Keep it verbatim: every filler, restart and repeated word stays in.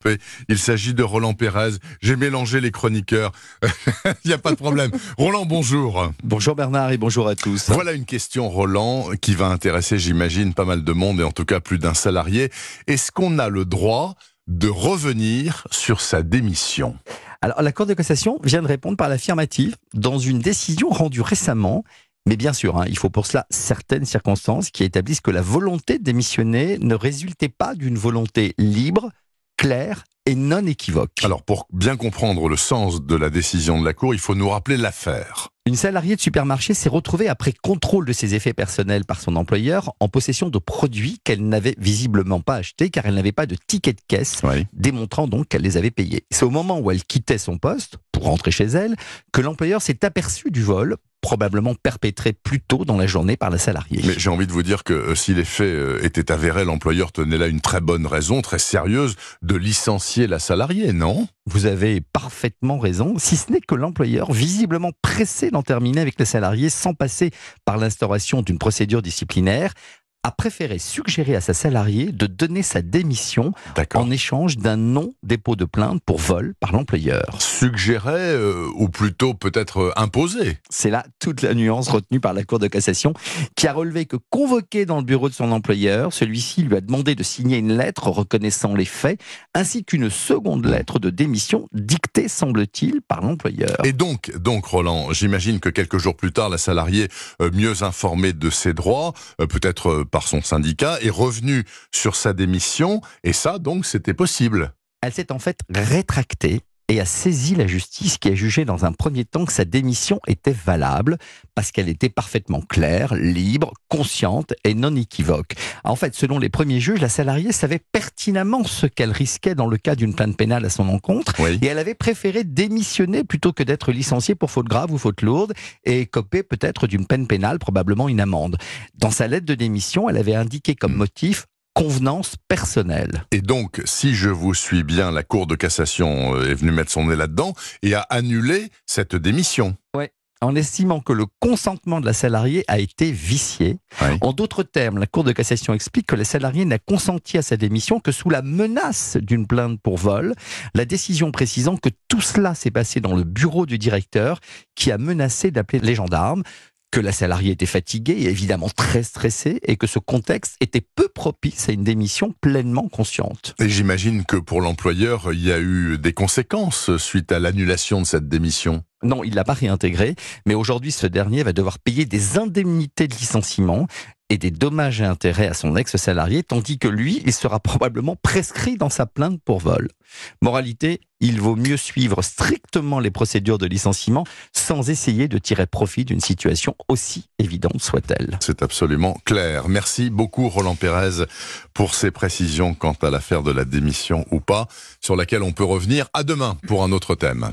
Il s'agit de Roland Pérez. J'ai mélangé les chroniqueurs. Il n'y a pas de problème. Roland, bonjour. Bonjour Bernard et bonjour à tous. Voilà une question, Roland, qui va intéresser, j'imagine, pas mal de monde et en tout cas plus d'un salarié. Est-ce qu'on a le droit de revenir sur sa démission ? Alors, la Cour de cassation vient de répondre par l'affirmative dans une décision rendue récemment. Mais bien sûr, hein, il faut pour cela certaines circonstances qui établissent que la volonté de démissionner ne résultait pas d'une volonté libre, claire et non équivoque. Alors, pour bien comprendre le sens de la décision de la Cour, il faut nous rappeler l'affaire. Une salariée de supermarché s'est retrouvée après contrôle de ses effets personnels par son employeur en possession de produits qu'elle n'avait visiblement pas achetés car elle n'avait pas de ticket de caisse, Oui. démontrant donc qu'elle les avait payés. C'est au moment où elle quittait son poste pour rentrer chez elle que l'employeur s'est aperçu du vol, probablement perpétré plus tôt dans la journée par la salariée. Mais j'ai envie de vous dire que euh, si les faits euh, étaient avérés, l'employeur tenait là une très bonne raison, très sérieuse, de licencier la salariée, non ? Vous avez parfaitement raison, si ce n'est que l'employeur, visiblement pressé d'en terminer avec les salariés sans passer par l'instauration d'une procédure disciplinaire, a préféré suggérer à sa salariée de donner sa démission D'accord. en échange d'un non-dépôt de plainte pour vol par l'employeur. Suggérer, euh, ou plutôt peut-être euh, imposer. C'est là toute la nuance retenue par la Cour de cassation qui a relevé que convoqué dans le bureau de son employeur, celui-ci lui a demandé de signer une lettre reconnaissant les faits ainsi qu'une seconde lettre de démission dictée, semble-t-il, par l'employeur. Et donc, donc Roland, j'imagine que quelques jours plus tard, la salariée, euh, mieux informée de ses droits, euh, peut-être euh, par son syndicat, est revenue sur sa démission, et ça, donc, c'était possible. Elle s'est en fait rétractée et a saisi la justice qui a jugé dans un premier temps que sa démission était valable parce qu'elle était parfaitement claire, libre, consciente et non équivoque. En fait, selon les premiers juges, la salariée savait pertinemment ce qu'elle risquait dans le cas d'une plainte pénale à son encontre Oui. et elle avait préféré démissionner plutôt que d'être licenciée pour faute grave ou faute lourde et écoper peut-être d'une peine pénale, probablement une amende. Dans sa lettre de démission, elle avait indiqué comme motif convenance personnelle. Et donc, si je vous suis bien, la Cour de cassation est venue mettre son nez là-dedans et a annulé cette démission. Ouais. En estimant que le consentement de la salariée a été vicié. Oui. En d'autres termes, la Cour de cassation explique que la salariée n'a consenti à sa démission que sous la menace d'une plainte pour vol, la décision précisant que tout cela s'est passé dans le bureau du directeur qui a menacé d'appeler les gendarmes, que la salariée était fatiguée et évidemment très stressée et que ce contexte était peu propice à une démission pleinement consciente. Et j'imagine que pour l'employeur, il y a eu des conséquences suite à l'annulation de cette démission. Non, il ne l'a pas réintégré, mais aujourd'hui, ce dernier va devoir payer des indemnités de licenciement et des dommages et intérêts à son ex-salarié, tandis que lui, il sera probablement prescrit dans sa plainte pour vol. Moralité, il vaut mieux suivre strictement les procédures de licenciement sans essayer de tirer profit d'une situation aussi évidente soit-elle. C'est absolument clair. Merci beaucoup Roland Pérez pour ces précisions quant à l'affaire de la démission ou pas, sur laquelle on peut revenir à demain pour un autre thème.